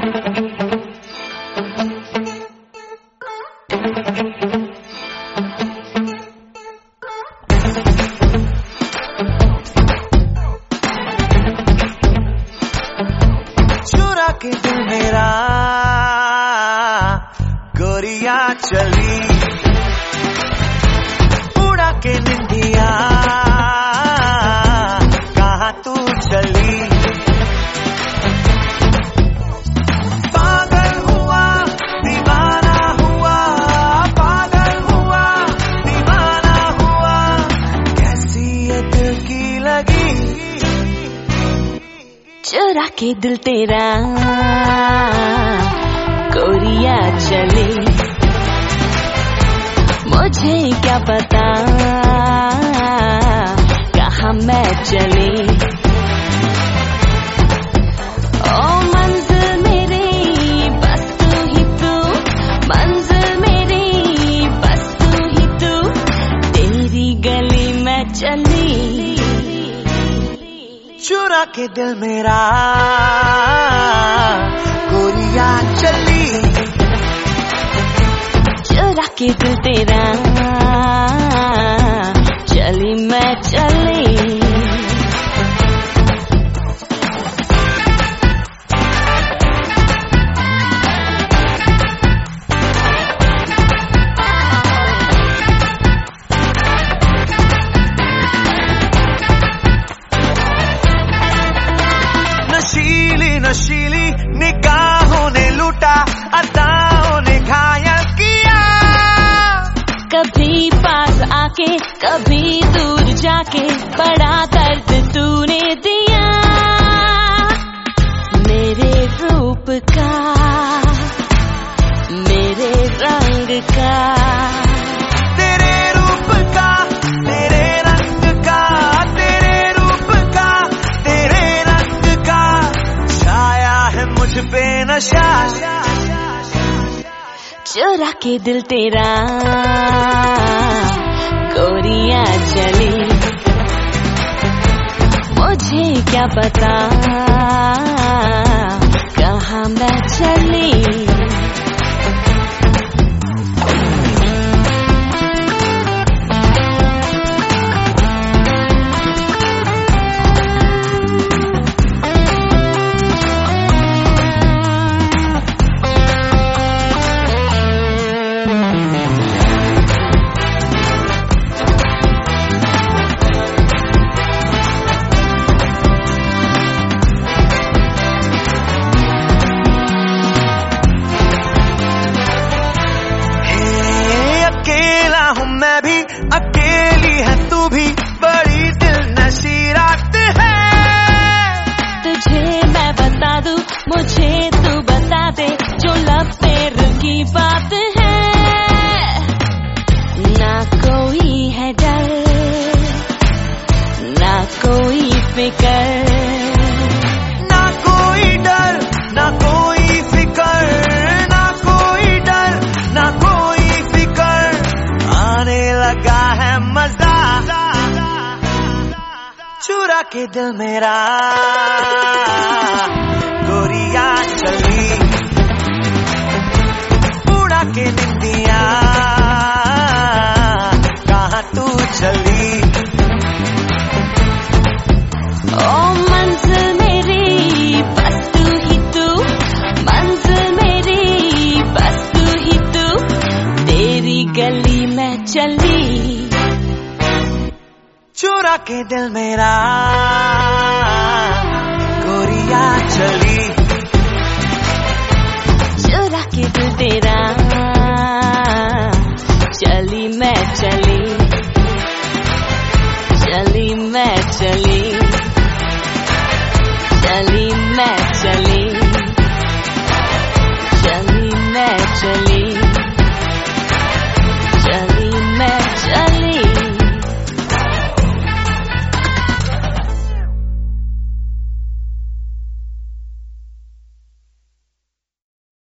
चुरा के दिल मेरा गोरिया चली, उड़ा के निंदिया कहाँ तू चली। पागल हुआ दीवाना हुआ, पागल हुआ दीवाना हुआ, कैसी ये दिल की लगी। चुरा के दिल तेरा गोरिया चली, मुझे क्या पता कहाँ मैं चली। ओ मंजिल मेरी बस तू ही तू, मंजिल मेरी बस तू ही तू, तेरी गली में चली। चुरा के दिल मेरा गोरिया चली, चुरा के दिल तेरा चली मैं चली। नशीली नशीली निगाहों ने लूटा, अदाओं ने घायल किया, कभी पास आके कभी दूर जाके बड़ा दर्द तूने दिया। मेरे रूप का मेरे रंग का, तेरे रूप का तेरे रंग का, तेरे रूप का तेरे रंग का, छाया है मुझ पे नशा। चुरा के दिल तेरा गोरिया चली, मुझे क्या पता कहाँ मैं चली। मैं भी अकेली है तू भी, बड़ी दिल नशी रात है। तुझे मैं बता दूं मुझे तू बता दे, जो लब पे रुकी बात है। ना कोई है डर ना कोई फिक्र, ना कोई डर ना कोई फिकर, ना कोई डर ना कोई फिकर, आने लगा है मजा। चुरा के दिल मेरा गोरिया चली, उड़ा के निंदिया कहाँ तू चली। ओ मंजिल मेरी बस तू ही तू, मंजिल मेरी बस तू ही तू, तेरी गली में चली। चुरा के दिल मेरा गोरिया चली, चुरा के दिल तेरा चली मैं चली, चली मैं चली।